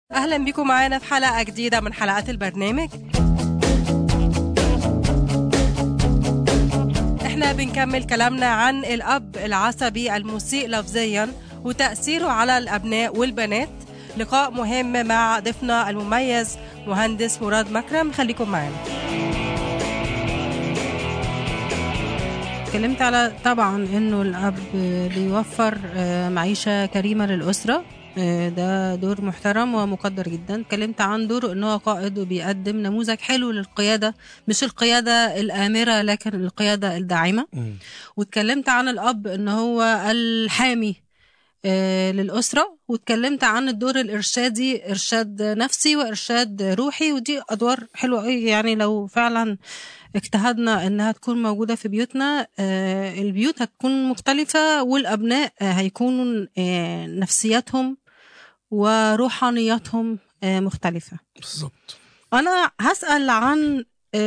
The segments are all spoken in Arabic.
أهلا بكم معانا في حلقة جديدة من حلقات البرنامج. احنا بنكمل كلامنا عن الأب العصبي المسيء لفظيا وتأثيره على الأبناء والبنات. لقاء مهم مع ضيفنا المميز مهندس مراد مكرم، خليكم معانا. اتكلمت على طبعا انه الأب بيوفر معيشة كريمة للأسرة، ده دور محترم ومقدر جدا. اتكلمت عن دوره انه هو قائد وبيقدم نموذج حلو للقيادة، مش القيادة الآمرة لكن القيادة الداعمة. واتكلمت عن الأب انه هو الحامي للأسرة، واتكلمت عن الدور الإرشادي، إرشاد نفسي وإرشاد روحي، ودي أدوار حلوة يعني لو فعلا اجتهدنا انها تكون موجودة في بيوتنا. البيوت هتكون مختلفة، والأبناء هيكونوا نفسياتهم وروحانياتهم مختلفة. بالظبط. أنا هسأل عن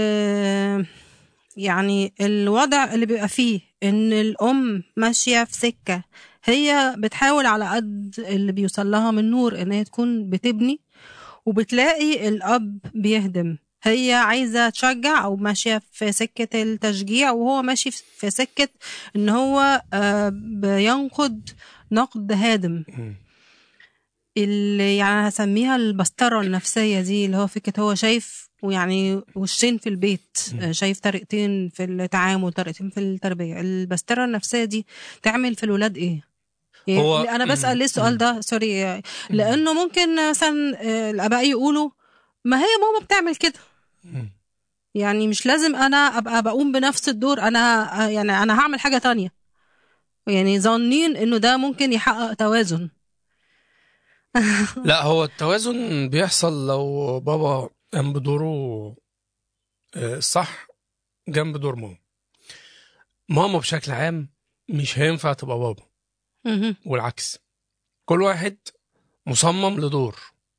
يعني الوضع اللي بيبقى فيه إن الأم ماشية في سكة، هي بتحاول على قد اللي بيوصل لها من نور إن هي تكون بتبني، وبتلاقي الأب بيهدم. هي عايزة تشجع أو ماشية في سكة التشجيع، وهو ماشي في سكة إن هو بينقد نقد هادم، اللي يعني هسميها البسترة النفسية دي، اللي هو فكرة هو شايف ويعني وشين في البيت، شايف طريقتين في التعامل، طريقتين في التربية. البسترة النفسية دي تعمل في الولاد إيه؟ هو أنا بسأل ليه السؤال ده، سوري، لأنه ممكن مثلا الآباء يقولوا ما هي ماما بتعمل كده، يعني مش لازم أنا أبقى بقوم بنفس الدور، أنا يعني أنا هعمل حاجة تانية، يعني ظنين إنه ده ممكن يحقق توازن. لا، هو التوازن بيحصل لو بابا قام بدوره صح جنب دور ماما. ماما بشكل عام مش هينفع تبقى بابا، والعكس. كل واحد مصمم لدور،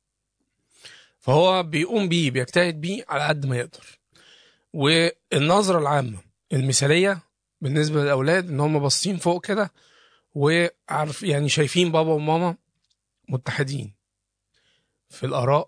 فهو بيقوم بيه، بيجتهد بيه على قد ما يقدر. والنظرة العامة المثالية بالنسبة للأولاد إن هم باصين فوق كده، وعارف يعني شايفين بابا وماما متحدين في الآراء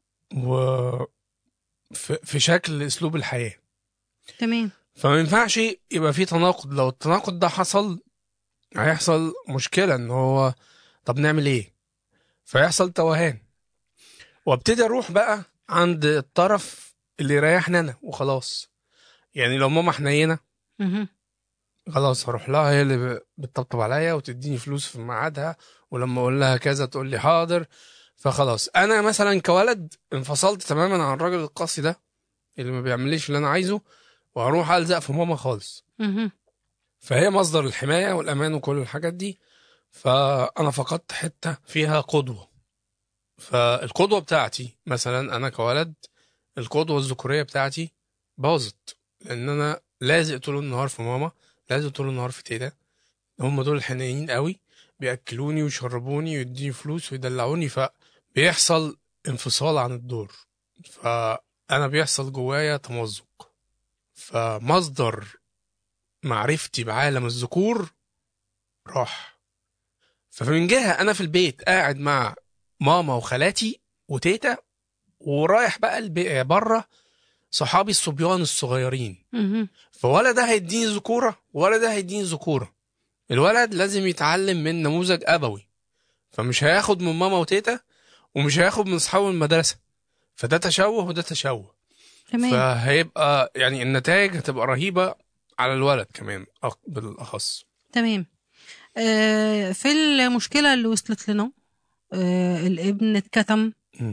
وفي شكل أسلوب الحياة. تمام. فما ينفعش يبقى في تناقض. لو التناقض ده حصل هيحصل مشكلة، ان هو طب نعمل ايه؟ فيحصل توهان، وابتدي اروح بقى عند الطرف اللي يريحني انا وخلاص. يعني لو ماما حنينة خلاص هروح لها، هي اللي بتطبطب عليا وتديني فلوس في ميعادها، ولما اقول لها كذا تقول لي حاضر. فخلاص انا مثلا كولد انفصلت تماما عن الراجل القاسي ده اللي ما بيعمليش اللي انا عايزه، وهروح الزق في ماما خالص. فهي مصدر الحماية والأمان وكل الحاجات دي. فأنا فقدت حتة فيها قدوة. فالقدوة بتاعتي مثلا أنا كولد، القدوة الذكورية بتاعتي باظت، لأن أنا لازق طول النهار في ماما، لازق طول النهار في تيتا. هم دول الحنينين قوي، بيأكلوني ويشربوني ويديني فلوس ويدلعوني، فبيحصل انفصال عن الدور. فأنا بيحصل جوايا تمزق. فمصدر معرفتي بعالم الذكور راح. فمن جهة أنا في البيت قاعد مع ماما وخالاتي وتيتا، ورايح بقى بره صحابي الصبيان الصغيرين، فولا ده هيديني ذكورة ولا ده هيديني ذكورة. الولد لازم يتعلم من نموذج أبوي، فمش هياخد من ماما وتيتا ومش هياخد من أصحابه المدرسة، فده تشوه وده تشوه. تمام. فهيبقى يعني النتائج هتبقى رهيبة على الولد كمان بالأخص. تمام. في المشكلة اللي وصلت لنا، الابن اتكتم،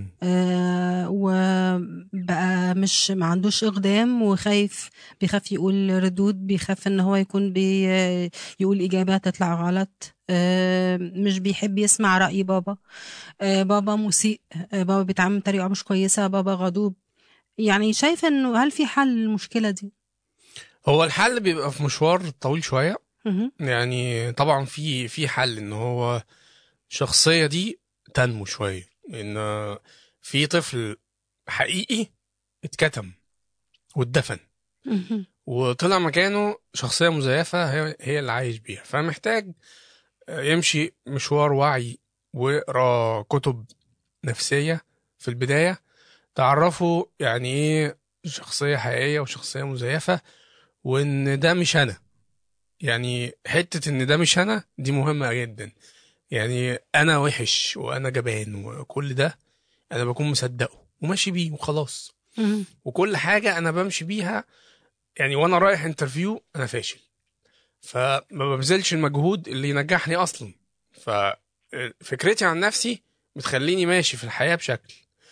وبقى مش ما عندوش إقدام، وخايف، بيخاف يقول ردود، بيخاف ان هو يكون يقول إجابات تطلع غلط، مش بيحب يسمع رأي بابا، بابا مسيء، بابا بيتعامل بطريقة مش كويسة، بابا غضوب. يعني شايفة انه هل في حل للمشكلة دي؟ هو الحل بيبقى في مشوار طويل شوية. يعني طبعا في حل ان هو الشخصية دي تنمو شوية، ان في طفل حقيقي اتكتم واتدفن وطلع مكانه شخصية مزيفة هي اللي عايش بيها. فمحتاج يمشي مشوار وعي ويقرا كتب نفسية في البداية تعرفوا يعني ايه شخصية حقيقية وشخصية مزيفة، وان ده مش انا. يعني حتة ان ده مش انا دي مهمة جدا. يعني انا وحش وانا جبان وكل ده انا بكون مصدقه وماشي بيه وخلاص. وكل حاجة انا بمشي بيها. يعني وانا رايح انترفيو انا فاشل، فما ببذلش المجهود اللي ينجحني اصلا. ففكرتي عن نفسي بتخليني ماشي في الحياة بشكل،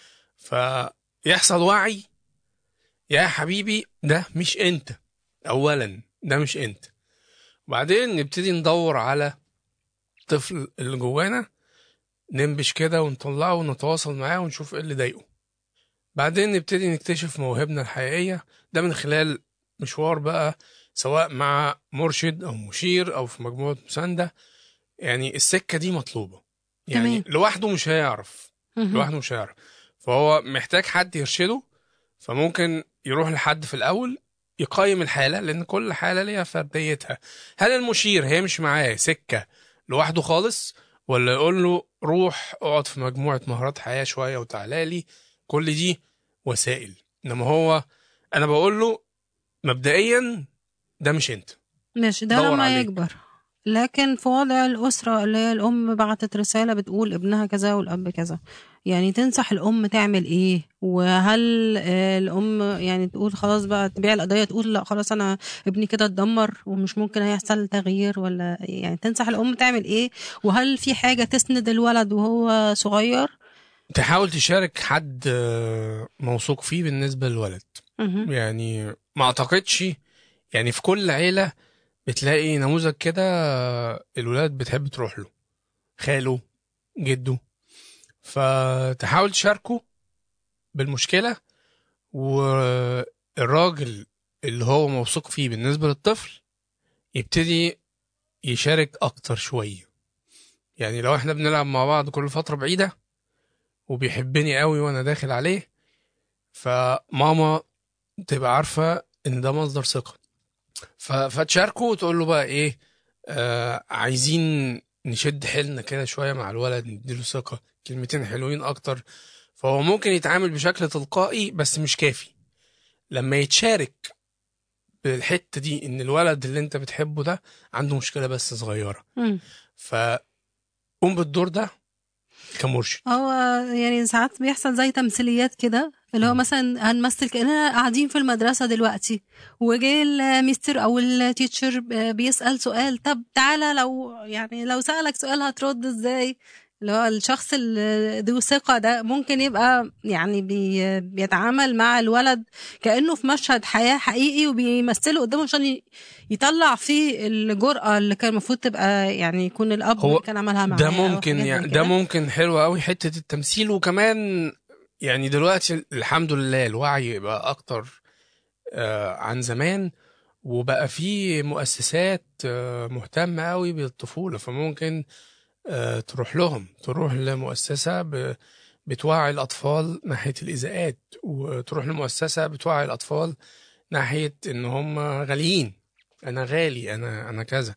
فيحصل وعي. يا حبيبي ده مش انت، اولا ده مش انت. وبعدين نبتدي ندور على الطفل اللي جوانا، ننبش كده ونطلعه ونتواصل معاه ونشوف ايه اللي ضايقه. بعدين نبتدي نكتشف مواهبنا الحقيقية، ده من خلال مشوار بقى، سواء مع مرشد أو مشير أو في مجموعة مساندة. يعني السكة دي مطلوبة. يعني تمام. لوحده مش هيعرف، لوحده مش هيعرف. فهو محتاج حد يرشده. فممكن يروح لحد في الأول يقيم الحالة، لأن كل حالة ليها فرديتها. هل المشير هيمشي معاه سكة لوحده خالص، ولا يقول له روح اقعد في مجموعة مهارات حياة شوية وتعالى لي؟ كل دي وسائل. إنما هو أنا بقول له مبدئيا ده مش أنت، ماشي، ده دور لما عليه. يكبر. لكن في وضع الأسرة اللي هي الأم بعتت رسالة بتقول ابنها كذا والأب كذا، يعني تنصح الأم تعمل إيه؟ وهل الأم يعني تقول خلاص بقى تبيع القضية، تقول لا خلاص أنا ابني كده اتدمر ومش ممكن هيحصل تغيير، ولا يعني تنصح الأم تعمل إيه؟ وهل في حاجة تسند الولد وهو صغير؟ تحاول تشارك حد موثوق فيه بالنسبة للولد. مهم. يعني ما أعتقدش، يعني في كل عيلة بتلاقي نموذج كده الولاد بتحب تروح له، خاله، جده. فتحاول تشاركه بالمشكلة، والراجل اللي هو موثوق فيه بالنسبة للطفل يبتدي يشارك أكتر شوية. يعني لو احنا بنلعب مع بعض كل فترة بعيدة وبيحبني قوي وانا داخل عليه، فماما تبقى عارفة ان ده مصدر ثقة. فتشاركه وتقول له بقى ايه، عايزين نشد حيلنا كده شوية مع الولد، نديله ثقة، كلمتين حلوين اكتر. فهو ممكن يتعامل بشكل تلقائي بس مش كافي. لما يتشارك بالحتة دي ان الولد اللي انت بتحبه ده عنده مشكلة بس صغيرة، مم. فقوم بالدور ده كمرشد. هو يعني ساعات بيحصل زي تمثيليات كده، اللي هو مثلا هنمثل كأننا قاعدين في المدرسة دلوقتي، وجه الميستر أو التيتشر بيسأل سؤال، طب تعالى لو يعني لو سألك سؤال هترد ازاي؟ اللي هو الشخص اللي ذو ثقة ده ممكن يبقى يعني بيتعامل مع الولد كأنه في مشهد حياة حقيقي، وبيمثله قدامه عشان يطلع فيه الجرأة اللي كان المفروض تبقى يعني يكون الأب اللي هو كان عملها ده معاه أو ممكن، حاجات زي يعني ده كده. ممكن حلو قوي حتة التمثيل. وكمان يعني دلوقتي الحمد لله الوعي بقى اكتر عن زمان، وبقى في مؤسسات مهتمة قوي بالطفولة. فممكن تروح لهم، تروح لمؤسسة بتوعي الأطفال ناحية الإذاءات، وتروح لمؤسسة بتوعي الأطفال ناحية إن هم غاليين. أنا غالي، أنا كذا.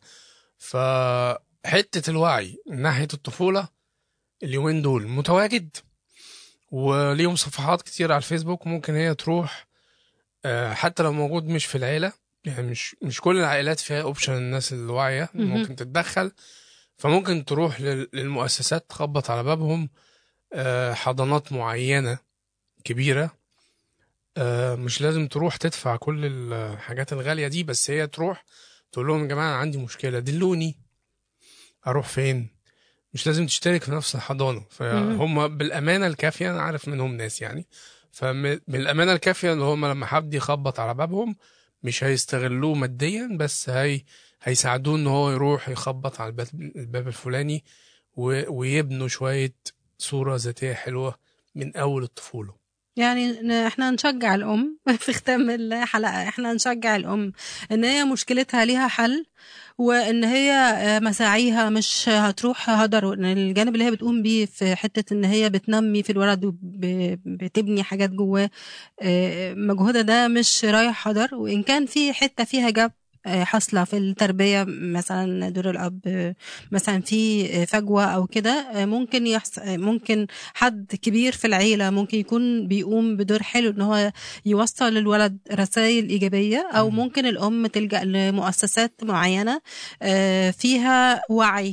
فحتة الوعي من ناحية الطفولة اليومين دول متواجد، وليهم صفحات كتير على الفيسبوك ممكن هي تروح. حتى لو موجود مش في العيلة، يعني مش كل العائلات فيها اوبشن الناس الواعية مهم. ممكن تتدخل. فممكن تروح للمؤسسات تخبط على بابهم، حضانات معينة كبيرة. مش لازم تروح تدفع كل الحاجات الغالية دي، بس هي تروح تقول لهم يا جماعة أنا عندي مشكلة، دلوني أروح فين. مش لازم تشترك في نفس الحضانة. مهم. فهم بالأمانة الكافية، أنا عارف منهم ناس يعني، فبالأمانة الكافية اللي هم لما حد يخبط على بابهم مش هيستغلوه ماديا، بس هيساعدوه ان هو يروح يخبط على الباب الفلاني، ويبنوا شوية صورة ذاتية حلوة من أول الطفولة. يعني احنا نشجع الأم في ختام الحلقة، احنا نشجع الأم ان هي مشكلتها ليها حل، وان هي مساعيها مش هتروح هدر، وان الجانب اللي هي بتقوم بيه في حتة ان هي بتنمي في الولد وبتبني حاجات جواه، مجهودها ده مش رايح هدر. وان كان في حتة فيها جاب حاصلة في التربية، مثلا دور الأب مثلا في فجوة أو كده، ممكن حد كبير في العيلة ممكن يكون بيقوم بدور حلو إن هو يوصل للولد رسائل إيجابية، أو ممكن الأم تلجأ لمؤسسات معينة فيها وعي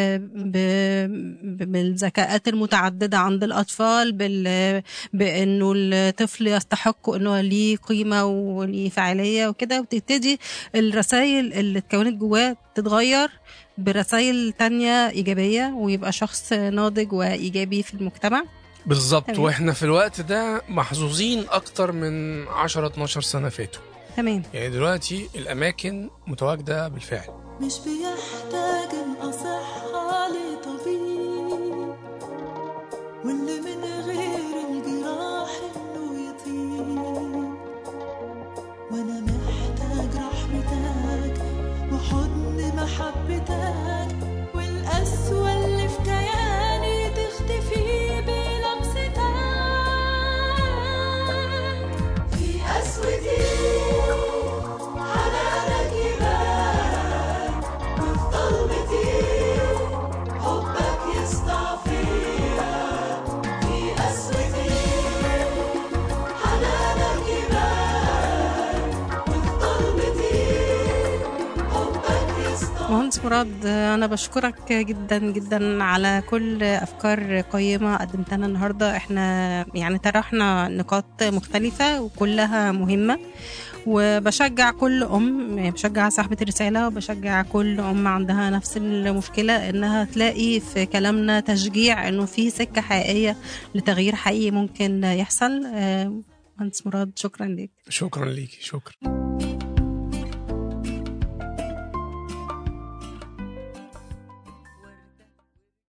بالذكاءات المتعددة عند الأطفال، بأنه الطفل يستحق أنه ليه قيمة وليه فاعلية وكده، وتبتدي الرسائل اللي اتكونت جواه تتغير برسائل تانية إيجابية، ويبقى شخص ناضج وإيجابي في المجتمع. بالظبط. واحنا في الوقت ده محظوظين أكتر من 10-12 سنة فاتوا. تمام. يعني دلوقتي الأماكن متواجدة بالفعل، مش بيحتاج الأصحى لطبيب، واللي من غير الجراح إنه يطيب، وأنا محتاج رحمتك وحضن محبتك، والقسوة اللي في كياني تختفي بلمستك. في قسوتي حنانك يبان، وفي ضلمتي حبك يسطع فيا. في قسوتي حنانك يبان، وفي ضلمتي حبك يسطع. مهندس مراد، أنا بشكرك جدا جدا على كل أفكار قيمة قدمتها النهاردة. احنا يعني طرحنا نقاط مختلفة وكلها مهمة، وبشجع كل بشجع صاحبة الرسالة، وبشجع كل عندها نفس المشكلة إنها تلاقي في كلامنا تشجيع إنه في سكة حقيقية لتغيير حقيقي ممكن يحصل. مهندس مراد، شكرا لك. شكرا ليكي. شكرا.